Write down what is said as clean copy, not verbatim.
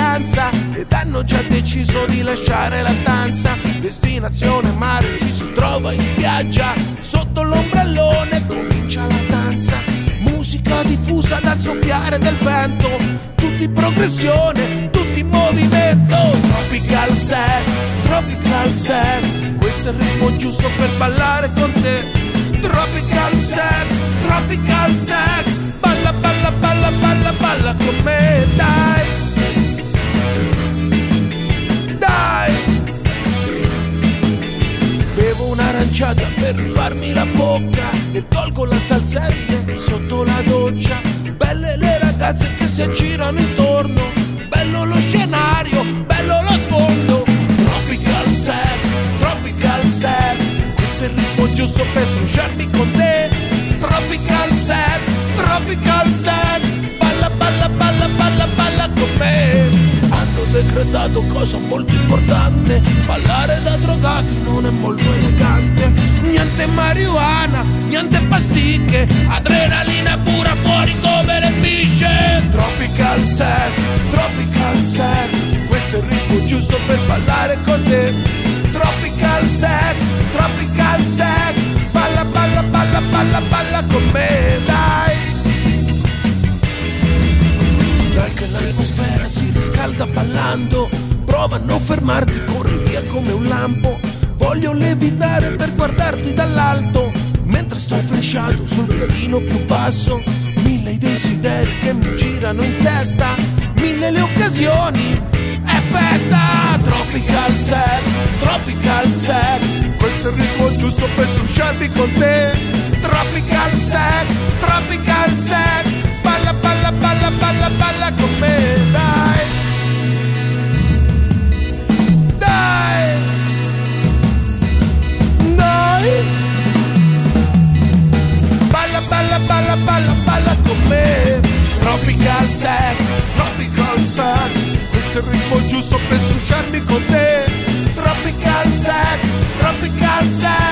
vacanza ed hanno già deciso di lasciare la stanza. Destinazione mare, ci si trova in spiaggia, sotto l'ombrellone comincia la danza. Musica diffusa dal soffiare del vento, tutti in progressione, tutti in movimento. Tropical sex, questo è il ritmo giusto per ballare con te. Tropical sex, balla, balla, balla, balla, balla con me, dai. Dai. Bevo un'aranciata per rifarmi la bocca e tolgo la salsedine sotto la doccia. Belle le ragazze che si aggirano intorno, bello lo scenario, bello lo sfondo. Tropical sex, questo è il ritmo giusto per strusciarmi con te. Tropical sex, balla, balla, balla, balla, balla con me. Hanno decretato cosa molto importante, ballare da drogati non è molto elegante. Niente marijuana, niente pasticche, adrenalina pura fuori come le bisce. Tropical sex, questo è il ritmo giusto per ballare con te. Tropical sex, balla, balla, balla, balla, balla con me, dai. Dai che l'atmosfera si riscalda ballando, prova a non fermarti, corri via come un lampo. Voglio levitare per guardarti dall'alto, mentre sto flashando sul gradino più basso. Mille i desideri che mi girano in testa, mille le occasioni, è festa. Tropical sex, questo è il ritmo giusto per strusciarmi con te. Tropical sex, balla, balla, balla, balla, balla con me, dai. Dai. Dai. Balla, balla, balla, balla, balla con me. Tropical sex, questo è il ritmo giusto per strusciarmi con te. Tropical sex,